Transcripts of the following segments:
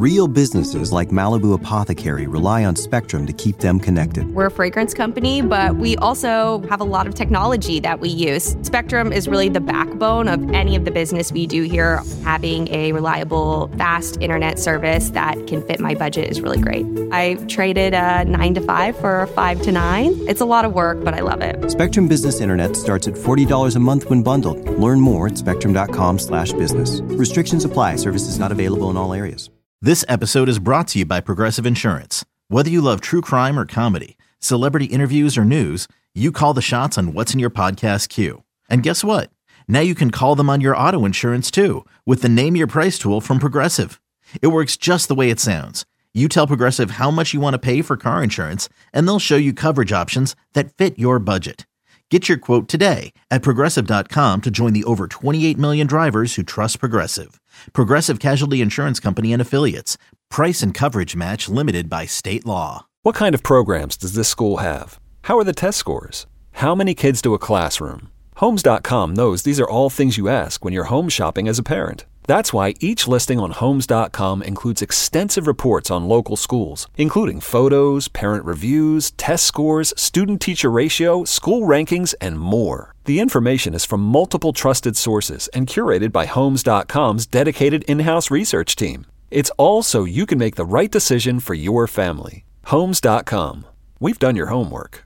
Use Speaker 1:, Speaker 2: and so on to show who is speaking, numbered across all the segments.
Speaker 1: Real businesses like Malibu Apothecary rely on Spectrum to keep them connected.
Speaker 2: We're a fragrance company, but we also have a lot of technology that we use. Spectrum is really the backbone of any of the business we do here. Having a reliable, fast internet service that can fit my budget is really great. I traded a 9 to 5 for a 5 to 9. It's a lot of work, but I love it.
Speaker 1: Spectrum Business Internet starts at $40 a month when bundled. Learn more at spectrum.com/business. Restrictions apply. Services not available in all areas.
Speaker 3: This episode is brought to you by Progressive Insurance. Whether you love true crime or comedy, celebrity interviews or news, you call the shots on what's in your podcast queue. And guess what? Now you can call them on your auto insurance too with the Name Your Price tool from Progressive. It works just the way it sounds. You tell Progressive how much you want to pay for car insurance, and they'll show you coverage options that fit your budget. Get your quote today at Progressive.com to join the over 28 million drivers who trust Progressive. Progressive Casualty Insurance Company and Affiliates. Price and coverage match limited by state law.
Speaker 4: What kind of programs does this school have? How are the test scores? How many kids to a classroom? Homes.com knows these are all things you ask when you're home shopping as a parent. That's why each listing on Homes.com includes extensive reports on local schools, including photos, parent reviews, test scores, student-teacher ratio, school rankings, and more. The information is from multiple trusted sources and curated by Homes.com's dedicated in-house research team. It's all so you can make the right decision for your family. Homes.com. We've done your homework.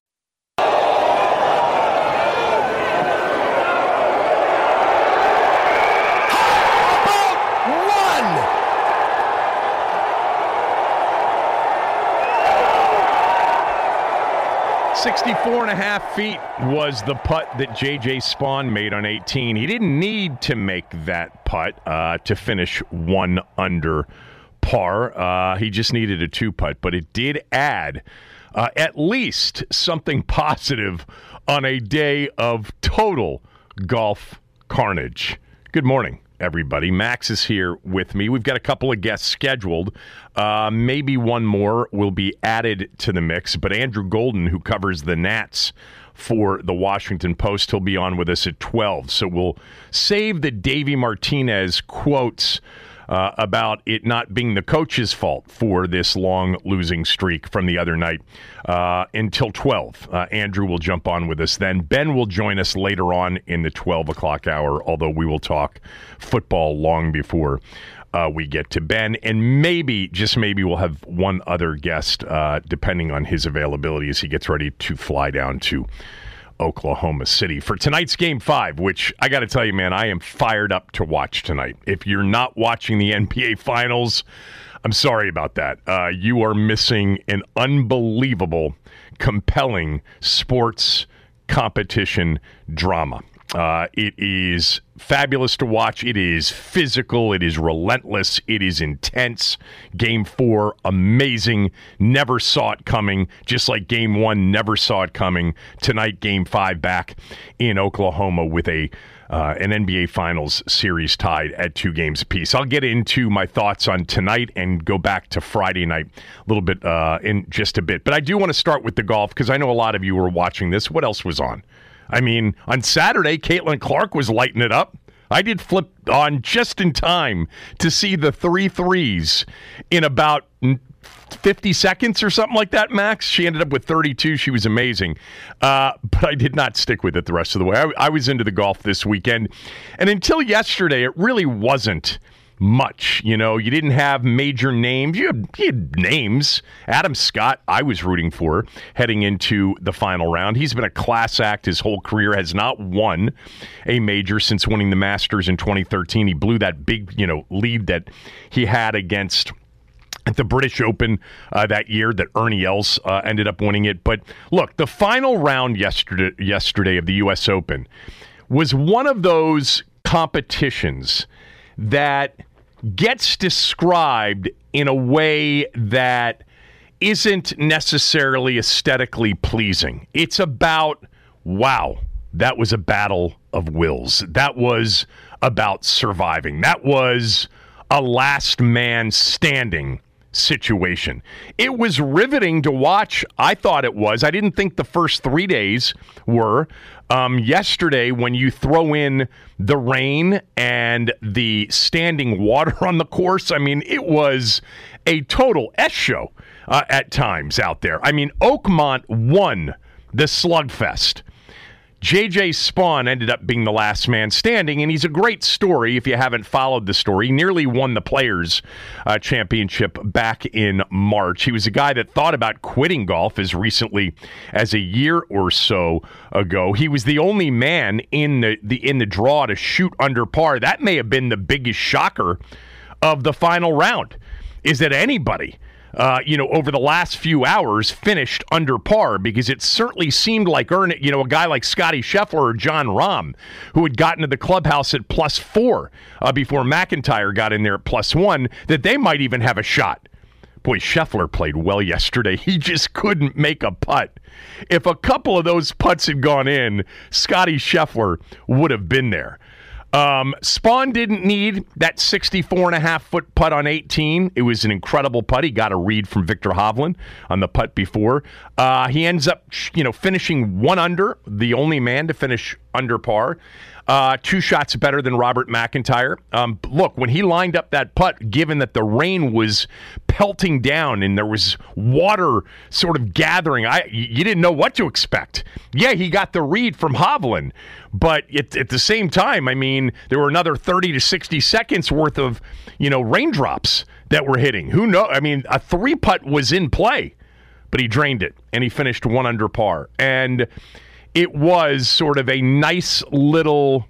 Speaker 5: 64.5 feet was the putt that J.J. Spaun made on 18. He didn't need to make that putt to finish 1 under par. He just needed a 2-putt, but it did add at least something positive on a day of total golf carnage. Good morning, everybody. Max is here with me. We've got a couple of guests scheduled. Maybe one more will be added to the mix, but Andrew Golden, who covers the Nats for the Washington Post, he'll be on with us at 12. So we'll save the Davey Martinez quotes about it not being the coach's fault for this long losing streak from the other night until 12. Andrew will jump on with us then. Ben will join us later on in the 12 o'clock hour, although we will talk football long before we get to Ben. And maybe, just maybe, we'll have one other guest, depending on his availability as he gets ready to fly down to Oklahoma City for tonight's Game 5, which I got to tell you, man, I am fired up to watch tonight. If you're not watching the NBA Finals, I'm sorry about that. You are missing an unbelievable, compelling sports competition drama. It is fabulous to watch. It is physical. It is relentless. It is intense. Game 4, amazing. Never saw it coming. Just like Game 1, never saw it coming. Tonight, Game 5 back in Oklahoma with an NBA Finals series tied at 2 games apiece. I'll get into my thoughts on tonight and go back to Friday night a little bit in just a bit. But I do want to start with the golf because I know a lot of you were watching this. What else was on? I mean, on Saturday, Caitlin Clark was lighting it up. I did flip on just in time to see the 3 threes in about 50 seconds or something like that, Max. She ended up with 32. She was amazing. But I did not stick with it the rest of the way. I was into the golf this weekend. And until yesterday, it really wasn't much. You know, you didn't have major names. You had names. Adam Scott, I was rooting for heading into the final round. He's been a class act his whole career, has not won a major since winning the Masters in 2013. He blew that big, lead that he had against at the British Open that year that Ernie Els ended up winning it. But look, the final round yesterday of the U.S. Open was one of those competitions that gets described in a way that isn't necessarily aesthetically pleasing. It's about, wow, that was a battle of wills. That was about surviving. That was a last man standing situation. It was riveting to watch. I thought it was. I didn't think the first 3 days were. Yesterday, when you throw in the rain and the standing water on the course, I mean, it was a total S show at times out there. I mean, Oakmont won the slugfest. J.J. Spaun ended up being the last man standing, and he's a great story if you haven't followed the story. He nearly won the Players' Championship back in March. He was a guy that thought about quitting golf as recently as a year or so ago. He was the only man in the draw to shoot under par. That may have been the biggest shocker of the final round, is that anybody over the last few hours finished under par, because it certainly seemed like a guy like Scotty Scheffler or John Rahm, who had gotten to the clubhouse at +4 before McIntyre got in there at +1, that they might even have a shot. Boy, Scheffler played well yesterday. He just couldn't make a putt. If a couple of those putts had gone in, Scotty Scheffler would have been there. Spaun didn't need that 64.5-foot putt on 18. It was an incredible putt. He got a read from Victor Hovland on the putt before. He ends up, finishing 1 under, the only man to finish under par. 2 shots better than Robert McIntyre. Look, when he lined up that putt, given that the rain was pelting down and there was water sort of gathering, you didn't know what to expect. Yeah, he got the read from Hovland, but at the same time, I mean, there were another 30 to 60 seconds worth of, raindrops that were hitting. Who knows? I mean, a 3-putt was in play, but he drained it, and he finished 1 under par. And it was sort of a nice little,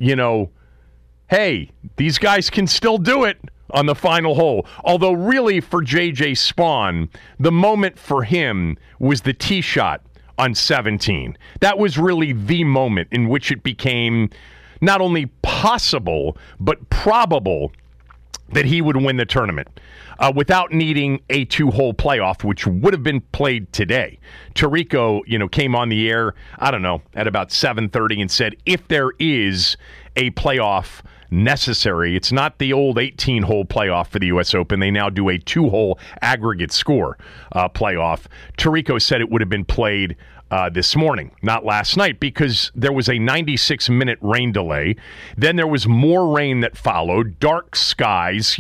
Speaker 5: hey, these guys can still do it on the final hole. Although really for J.J. Spaun, the moment for him was the tee shot on 17. That was really the moment in which it became not only possible, but probable that he would win the tournament without needing a 2-hole playoff, which would have been played today. Tirico, came on the air, I don't know, at about 7:30 and said, if there is a playoff necessary, it's not the old 18-hole playoff for the U.S. Open. They now do a 2-hole aggregate score playoff. Tirico said it would have been played this morning, not last night, because there was a 96-minute rain delay. Then there was more rain that followed, dark skies,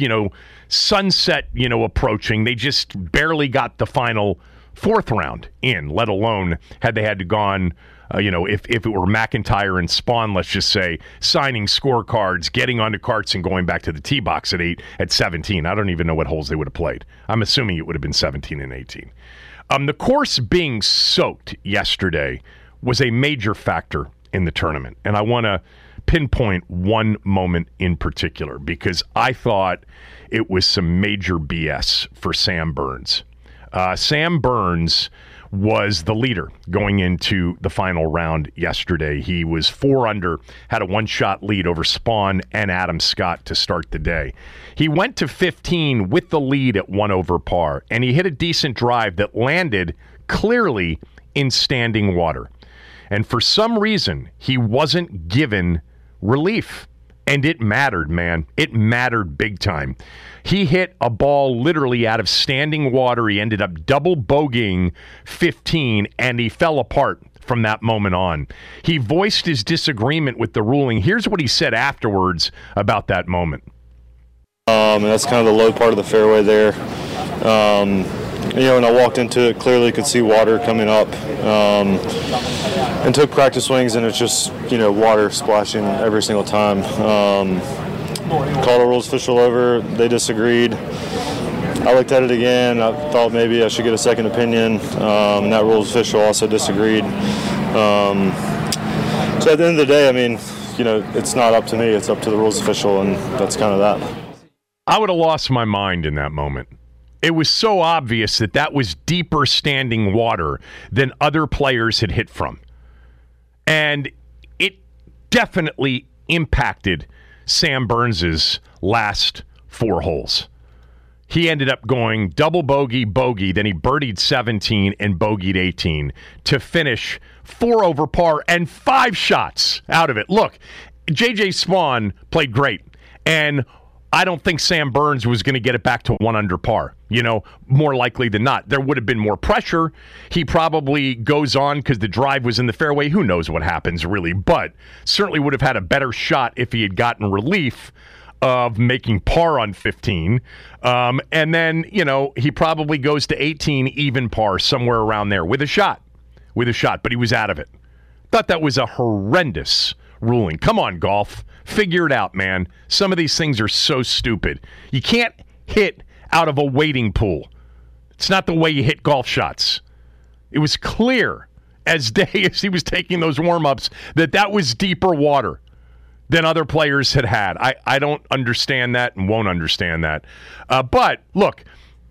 Speaker 5: sunset, approaching. They just barely got the final 4th round in, let alone had they had to gone, if it were McIntyre and Spaun, let's just say, signing scorecards, getting onto carts and going back to the tee box at 17. I don't even know what holes they would have played. I'm assuming it would have been 17 and 18. The course being soaked yesterday was a major factor in the tournament. And I want to pinpoint one moment in particular, because I thought it was some major BS for Sam Burns. Sam Burns was the leader going into the final round yesterday. He was 4 under, had a 1-shot lead over Spaun and Adam Scott to start the day. He went to 15 with the lead at 1 over par, and he hit a decent drive that landed clearly in standing water. And for some reason, he wasn't given relief. And it mattered, man. It mattered big time. He hit a ball literally out of standing water. He ended up double bogeying 15, and he fell apart from that moment on. He voiced his disagreement with the ruling. Here's what he said afterwards about that moment.
Speaker 6: And that's kind of the low part of the fairway there. When I walked into it, clearly could see water coming up, and took practice swings, and it's just, water splashing every single time. Called a rules official over. They disagreed. I looked at it again. I thought maybe I should get a second opinion. And that rules official also disagreed. So at the end of the day, it's not up to me. It's up to the rules official, and that's kind of that.
Speaker 5: I would have lost my mind in that moment. It was so obvious that was deeper standing water than other players had hit from. And it definitely impacted Sam Burns' last 4 holes. He ended up going double bogey, then he birdied 17 and bogeyed 18 to finish 4 over par and 5 shots out of it. Look, J.J. Spaun played great. And I don't think Sam Burns was going to get it back to 1 under par, more likely than not. There would have been more pressure. He probably goes on because the drive was in the fairway. Who knows what happens, really, but certainly would have had a better shot if he had gotten relief of making par on 15. And then, he probably goes to 18 even par, somewhere around there with a shot, but he was out of it. Thought that was a horrendous ruling. Come on, golf. Figure it out, man. Some of these things are so stupid. You can't hit out of a wading pool. It's not the way you hit golf shots. It was clear as day as he was taking those warm-ups that was deeper water than other players had. I don't understand that and won't understand that. But, look.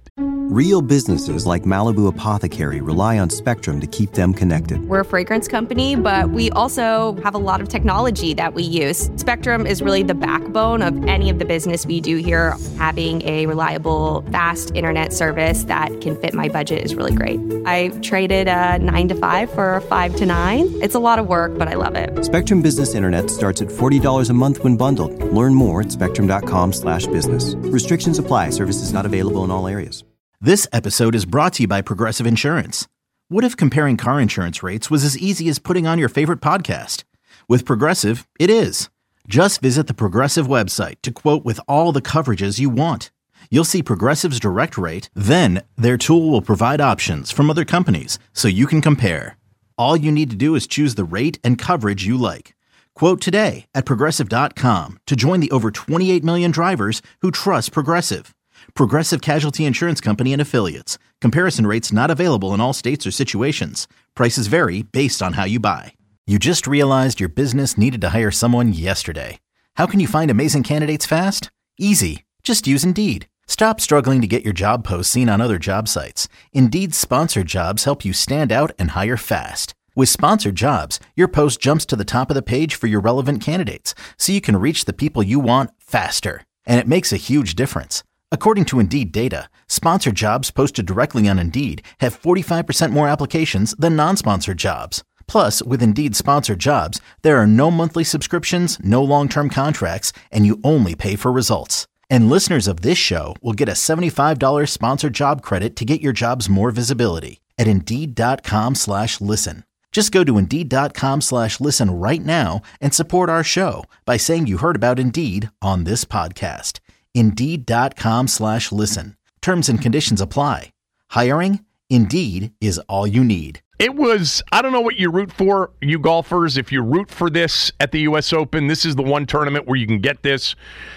Speaker 1: Real businesses like Malibu Apothecary rely on Spectrum to keep them connected.
Speaker 2: We're a fragrance company, but we also have a lot of technology that we use. Spectrum is really the backbone of any of the business we do here. Having a reliable, fast internet service that can fit my budget is really great. I traded a 9 to 5 for a 5 to 9. It's a lot of work, but I love it.
Speaker 1: Spectrum Business Internet starts at $40 a month when bundled. Learn more at spectrum.com/business. Restrictions apply. Services not available in all areas.
Speaker 3: This episode is brought to you by Progressive Insurance. What if comparing car insurance rates was as easy as putting on your favorite podcast? With Progressive, it is. Just visit the Progressive website to quote with all the coverages you want. You'll see Progressive's direct rate, then their tool will provide options from other companies so you can compare. All you need to do is choose the rate and coverage you like. Quote today at Progressive.com to join the over 28 million drivers who trust Progressive. Progressive Casualty Insurance Company and Affiliates. Comparison rates not available in all states or situations. Prices vary based on how you buy. You just realized your business needed to hire someone yesterday. How can you find amazing candidates fast? Easy. Just use Indeed. Stop struggling to get your job posts seen on other job sites. Indeed's sponsored jobs help you stand out and hire fast. With sponsored jobs, your post jumps to the top of the page for your relevant candidates, so you can reach the people you want faster. And it makes a huge difference. According to Indeed data, sponsored jobs posted directly on Indeed have 45% more applications than non-sponsored jobs. Plus, with Indeed sponsored jobs, there are no monthly subscriptions, no long-term contracts, and you only pay for results. And listeners of this show will get a $75 sponsored job credit to get your jobs more visibility at Indeed.com/listen. Just go to Indeed.com/listen right now and support our show by saying you heard about Indeed on this podcast. Indeed.com/listen. Terms and conditions apply. Hiring? Indeed is all you need.
Speaker 5: It was, I don't know what you root for, you golfers. If you root for this at the U.S. Open, this is the one tournament where you can get this.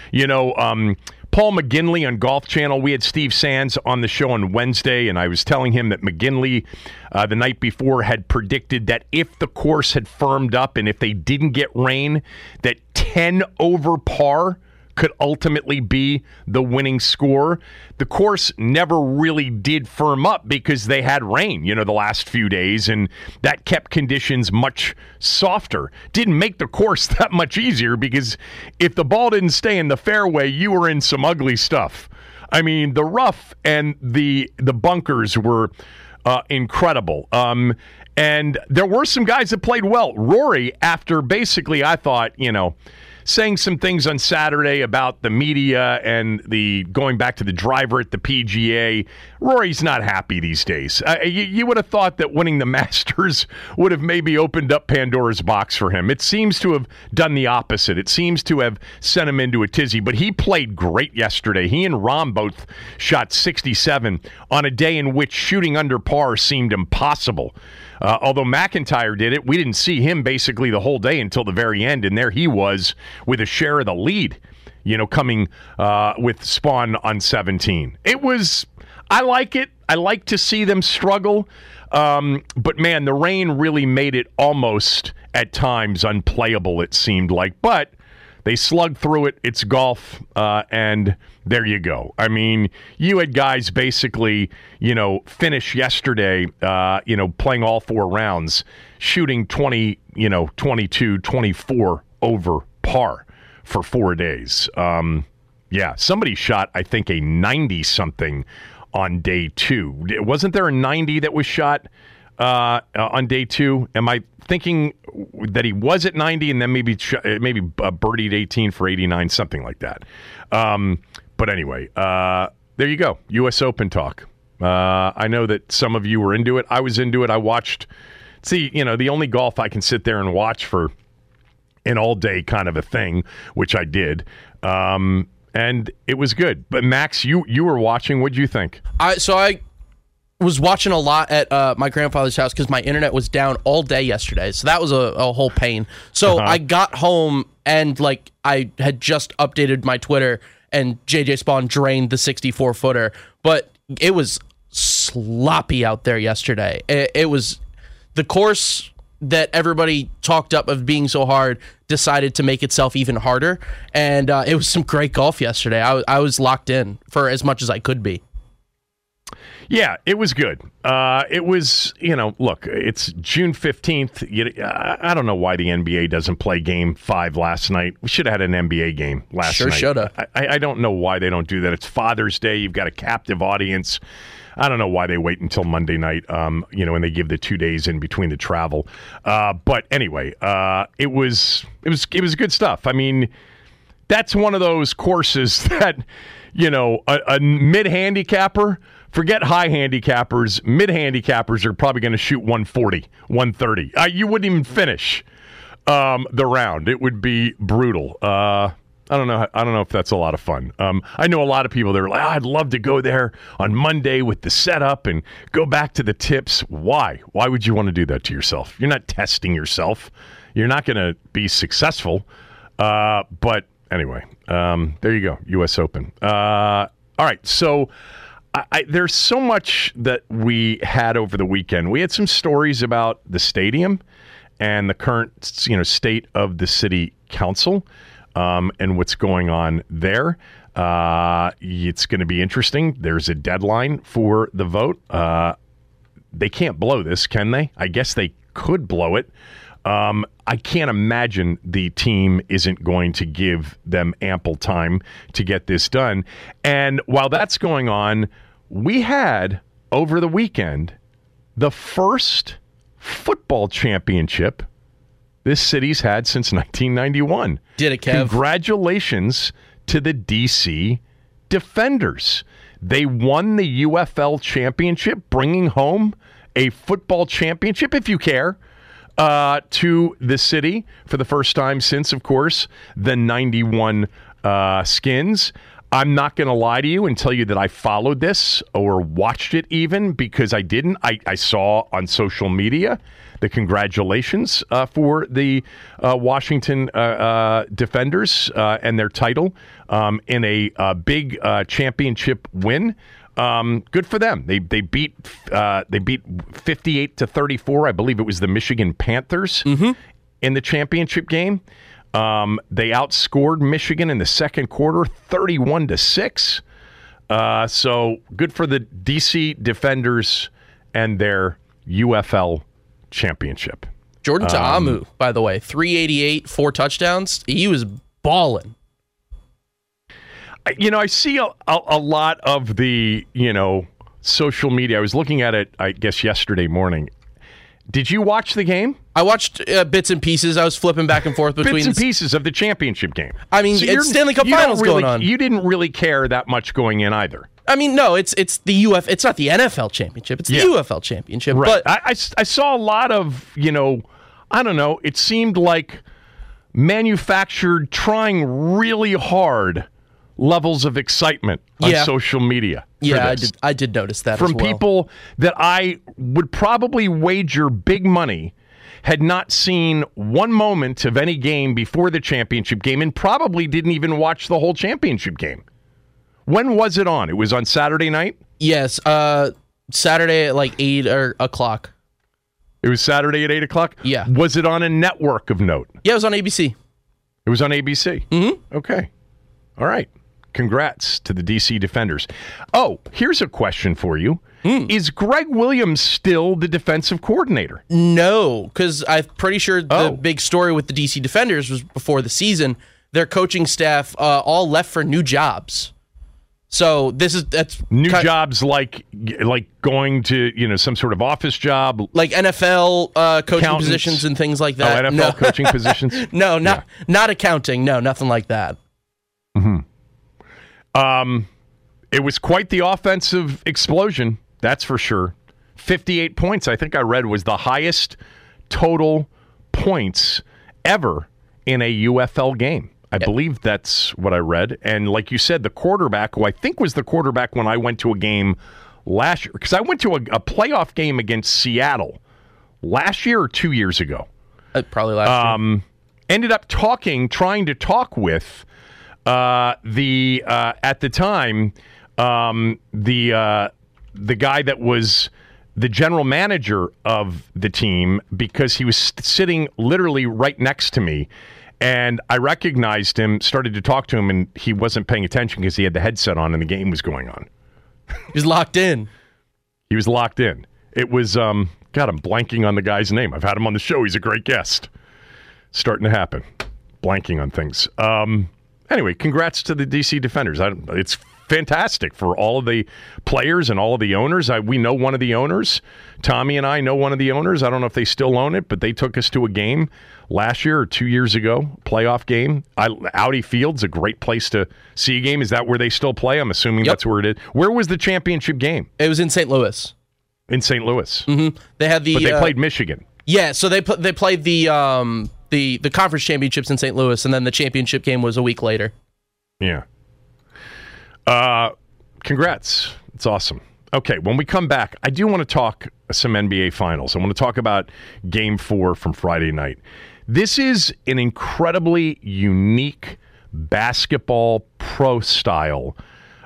Speaker 5: Paul McGinley on Golf Channel, we had Steve Sands on the show on Wednesday, and I was telling him that McGinley the night before had predicted that if the course had firmed up and if they didn't get rain, that 10 over par could ultimately be the winning score. The course never really did firm up because they had rain, the last few days, and that kept conditions much softer. Didn't make the course that much easier because if the ball didn't stay in the fairway, you were in some ugly stuff. I mean, the rough and the bunkers were incredible. And there were some guys that played well. Rory, after basically, I thought, saying some things on Saturday about the media and the going back to the driver at the PGA. Rory's not happy these days. You would have thought that winning the Masters would have maybe opened up Pandora's box for him. It seems to have done the opposite. It seems to have sent him into a tizzy, but he played great yesterday. He and Rahm both shot 67 on a day in which shooting under par seemed impossible. Although McIntyre did it, we didn't see him basically the whole day until the very end, and there he was with a share of the lead, coming with Spawn on 17. I like it. I like to see them struggle, but man, the rain really made it almost at times unplayable, it seemed like. But they slugged through it. It's golf, and there you go. I mean, you had guys basically, finish yesterday, playing all 4 rounds, shooting 22, 24 over par for 4 days. Somebody shot, I think, a 90-something on day 2. Wasn't there a 90 that was shot on day 2? Am I thinking that he was at 90 and then maybe birdied 18 for 89, something like that? But anyway, there you go. U.S. Open talk. I know that some of you were into it. I was into it. I watched. See, the only golf I can sit there and watch for an all-day kind of a thing, which I did. And it was good. But Max, you were watching. What'd you think?
Speaker 7: I was watching a lot at my grandfather's house because my internet was down all day yesterday. So that was a whole pain. So I got home and I had just updated my Twitter and JJ Spawn drained the 64-footer. But it was sloppy out there yesterday. It was the course that everybody talked up of being so hard decided to make itself even harder. And it was some great golf yesterday. I was locked in for as much as I could be.
Speaker 5: Yeah, it was good. It was, look, it's June 15th. I don't know why the NBA doesn't play Game 5 last night. We should have had an NBA game last night.
Speaker 7: Sure should have.
Speaker 5: I don't know why they don't do that. It's Father's Day. You've got a captive audience. I don't know why they wait until Monday night, and they give the 2 days in between the travel. But anyway, it was good stuff. I mean, that's one of those courses that, a mid-handicapper, forget high handicappers, mid-handicappers are probably going to shoot 140, 130. You wouldn't even finish the round. It would be brutal. I don't know if that's a lot of fun. I know a lot of people that are like, I'd love to go there on Monday with the setup and go back to the tips. Why? Why would you want to do that to yourself? You're not testing yourself. You're not going to be successful. But anyway, there you go. U.S. Open. All right. So there's so much that we had over the weekend. We had some stories about the stadium and the current, state of the city council. And what's going on there. It's going to be interesting. There's a deadline for the vote. They can't blow this, can they? I guess they could blow it. I can't imagine the team isn't going to give them ample time to get this done. And while that's going on, we had, over the weekend, the first football championship this city's had since 1991.
Speaker 7: Did it, Kev?
Speaker 5: Congratulations to the DC Defenders. They won the UFL championship, bringing home a football championship, if you care, to the city for the first time since, of course, the 91 Skins. I'm not going to lie to you and tell you that I followed this or watched it even, because I didn't. I saw on social media the congratulations for the Washington Defenders and their title in a big championship win. Good for them. They beat 58-34. I believe it was the Michigan Panthers in the championship game. They outscored Michigan in the second quarter, 31-6. So good for the DC Defenders and their UFL championship.
Speaker 7: Jordan Ta'amu, by the way, 388, 4 touchdowns. He was balling.
Speaker 5: I see a lot of the, social media. I was looking at it, I guess, yesterday morning. Did you watch the game?
Speaker 7: I watched bits and pieces. I was flipping back and forth between
Speaker 5: bits and pieces of the championship game.
Speaker 7: I mean, so it's Stanley Cup Finals going on.
Speaker 5: You didn't really care that much going in either.
Speaker 7: I mean, no, it's the It's not the NFL championship. It's the UFL championship.
Speaker 5: Right.
Speaker 7: But
Speaker 5: I saw a lot of, I don't know. It seemed like manufactured, trying really hard levels of excitement on social media.
Speaker 7: Yeah, I did notice that
Speaker 5: from
Speaker 7: as well.
Speaker 5: People that I would probably wager big money had not seen one moment of any game before the championship game and probably didn't even watch the whole championship game. When was it on? It was on Saturday night?
Speaker 7: Yes, Saturday at 8 o'clock.
Speaker 5: It was Saturday at 8 o'clock?
Speaker 7: Yeah.
Speaker 5: Was it on a network of note?
Speaker 7: Yeah, it was on ABC.
Speaker 5: It was on ABC?
Speaker 7: Mm-hmm.
Speaker 5: Okay. All right. Congrats to the DC Defenders. Oh, here's a question for you. Is Greg Williams still the defensive coordinator?
Speaker 7: No, because I'm pretty sure the big story with the DC Defenders was before the season, their coaching staff all left for new jobs. So that's
Speaker 5: new jobs like going to some sort of office job,
Speaker 7: like NFL coaching positions and things like that.
Speaker 5: Oh, NFL coaching positions?
Speaker 7: No, not accounting. No, nothing like that.
Speaker 5: Mm-hmm. It was quite the offensive explosion, that's for sure. 58 points, I think I read, was the highest total points ever in a UFL game. I believe that's what I read. And like you said, the quarterback, who I think was the quarterback when I went to a game last year, because I went to a playoff game against Seattle last year or 2 years ago.
Speaker 7: Probably last year.
Speaker 5: Ended up trying to talk with at the time, the guy that was the general manager of the team, because he was sitting literally right next to me. And I recognized him, started to talk to him, and he wasn't paying attention because he had the headset on and the game was going on.
Speaker 7: He was locked in.
Speaker 5: He was locked in. It was, God, I'm blanking on the guy's name. I've had him on the show. He's a great guest. Starting to happen. Blanking on things. Anyway, congrats to the DC Defenders. It's fantastic for all of the players and all of the owners. We know one of the owners. Tommy and I know one of the owners. I don't know if they still own it, but they took us to a game last year or 2 years ago, playoff game. Audi Field's a great place to see a game. Is that where they still play? I'm assuming that's where it is. Where was the championship game?
Speaker 7: It was in St. Louis.
Speaker 5: In St. Louis.
Speaker 7: Mm-hmm. They had
Speaker 5: but they played Michigan.
Speaker 7: Yeah, so they played the conference championships in St. Louis, and then the championship game was a week later.
Speaker 5: Yeah. Congrats. It's awesome. Okay, when we come back, I do want to talk some NBA Finals. I want to talk about Game 4 from Friday night. This is an incredibly unique basketball pro-style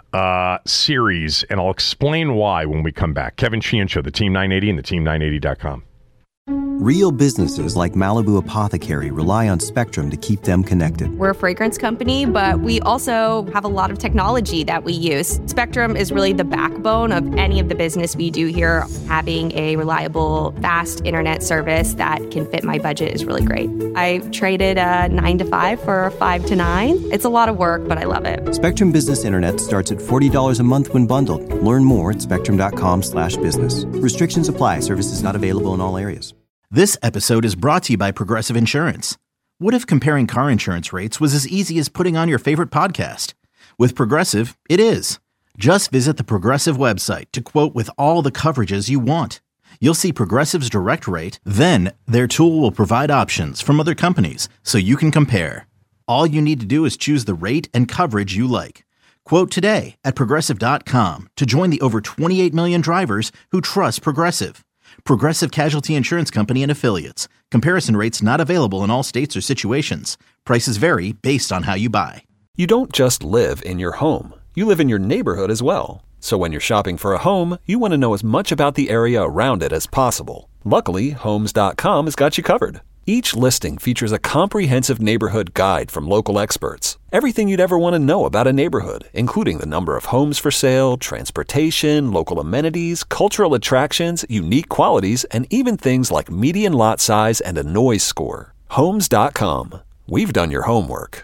Speaker 5: series, and I'll explain why when we come back. Kevin Sheehan Show, the Team 980 and the Team980.com.
Speaker 1: Real businesses like Malibu Apothecary rely on Spectrum to keep them connected.
Speaker 2: We're a fragrance company, but we also have a lot of technology that we use. Spectrum is really the backbone of any of the business we do here. Having a reliable, fast internet service that can fit my budget is really great. I traded a 9 to 5 for a 5 to 9. It's a lot of work, but I love it.
Speaker 1: Spectrum Business Internet starts at $40 a month when bundled. Learn more at spectrum.com/business. Restrictions apply. Services not available in all areas.
Speaker 3: This episode is brought to you by Progressive Insurance. What if comparing car insurance rates was as easy as putting on your favorite podcast? With Progressive, it is. Just visit the Progressive website to quote with all the coverages you want. You'll see Progressive's direct rate, then their tool will provide options from other companies so you can compare. All you need to do is choose the rate and coverage you like. Quote today at Progressive.com to join the over 28 million drivers who trust Progressive. Progressive Casualty Insurance Company and Affiliates. Comparison rates not available in all states or situations. Prices vary based on how you buy.
Speaker 4: You don't just live in your home. You live in your neighborhood as well. So when you're shopping for a home, you want to know as much about the area around it as possible. Luckily, Homes.com has got you covered. Each listing features a comprehensive neighborhood guide from local experts. Everything you'd ever want to know about a neighborhood, including the number of homes for sale, transportation, local amenities, cultural attractions, unique qualities, and even things like median lot size and a noise score. Homes.com. We've done your homework.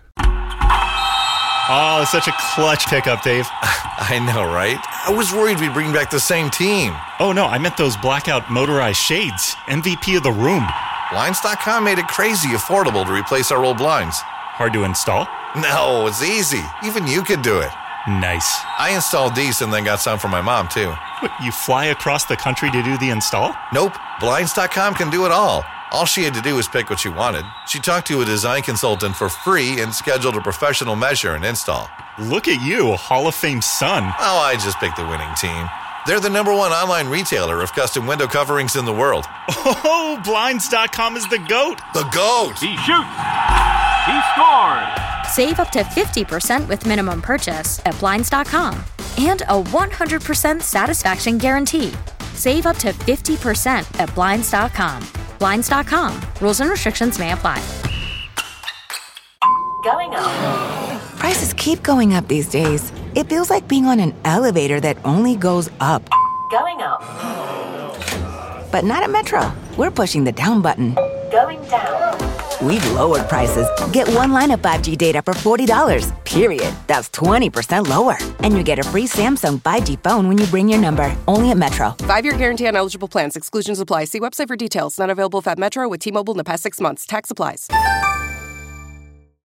Speaker 8: Oh, such a clutch pickup, Dave.
Speaker 9: I know, right? I was worried we'd bring back the same team.
Speaker 8: Oh, no, I meant those blackout motorized shades. MVP of the room.
Speaker 9: Blinds.com made it crazy affordable to replace our old blinds.
Speaker 8: Hard to install?
Speaker 9: No, it's easy. Even you could do it.
Speaker 8: Nice.
Speaker 9: I installed these and then got some for my mom, too.
Speaker 8: What, you fly across the country to do the install?
Speaker 9: Nope. Blinds.com can do it all. All she had to do was pick what she wanted. She talked to a design consultant for free and scheduled a professional measure and install.
Speaker 8: Look at you, Hall of Fame son.
Speaker 9: Oh, I just picked the winning team. They're the #1 online retailer of custom window coverings in the world.
Speaker 8: Oh, Blinds.com is the GOAT.
Speaker 9: The GOAT!
Speaker 10: He shoots. He scores.
Speaker 11: Save up to 50% with minimum purchase at Blinds.com. And a 100% satisfaction guarantee. Save up to 50% at Blinds.com. Blinds.com. Rules and restrictions may apply.
Speaker 12: Going up. Prices keep going up these days. It feels like being on an elevator that only goes up.
Speaker 13: Going up.
Speaker 12: But not at Metro. We're pushing the down button.
Speaker 13: Going down.
Speaker 12: We've lowered prices. Get one line of 5G data for $40, period. That's 20% lower. And you get a free Samsung 5G phone when you bring your number. Only at Metro.
Speaker 13: 5-year guarantee on eligible plans. Exclusions apply. See website for details. Not available if at Metro with T-Mobile in the past 6 months. Tax applies.